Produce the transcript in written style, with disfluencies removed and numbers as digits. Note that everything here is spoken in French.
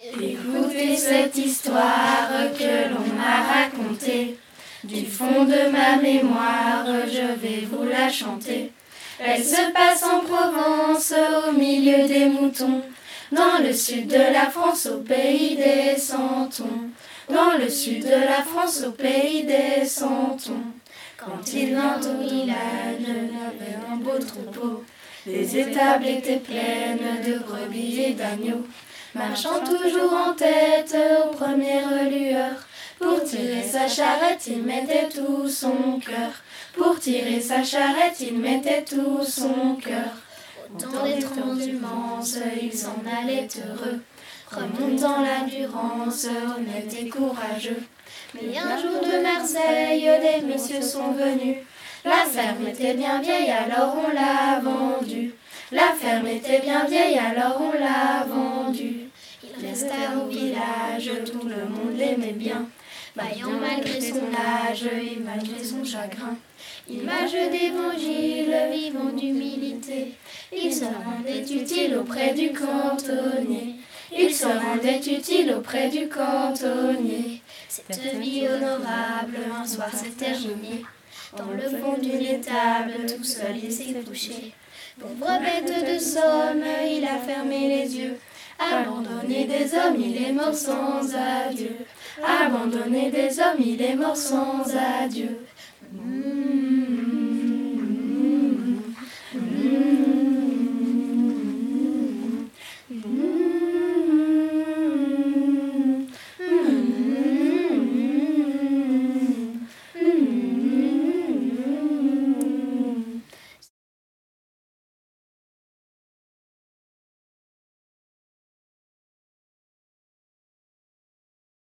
Écoutez cette histoire que l'on m'a racontée. Du fond de ma mémoire, je vais vous la chanter. Elle se passe en Provence, au milieu des moutons, dans le sud de la France, au pays des Santons. Dans le sud de la France, au pays des Santons. Quand il vint au village, il y avait un beau troupeau. Les étables étaient pleines de brebis et d'agneaux, marchant toujours en tête aux premières lueurs. Pour tirer sa charrette, il mettait tout son cœur. Pour tirer sa charrette, il mettait tout son cœur. Au temps des transhumances, il s'en allait heureux, remontant la Durance, honnête et courageux. Mais un jour de Marseille, des messieurs sont venus. La ferme était bien vieille, alors on l'a vendue. La ferme était bien vieille, alors on l'a vendue. Il resta au village, tout le monde l'aimait bien, vaillant malgré son âge et malgré son chagrin. Image d'évangile, vivant d'humilité, il se rendait utile auprès du cantonnier. Il se rendait utile auprès du cantonnier. Cette vie honorable, un soir s'est terminée. Dans le fond d'une étable, tout seul il s'est couché. Pauvre bête de somme, il a fermé les yeux. Abandonné des hommes, il est mort sans adieu. Abandonné des hommes, il est mort sans adieu.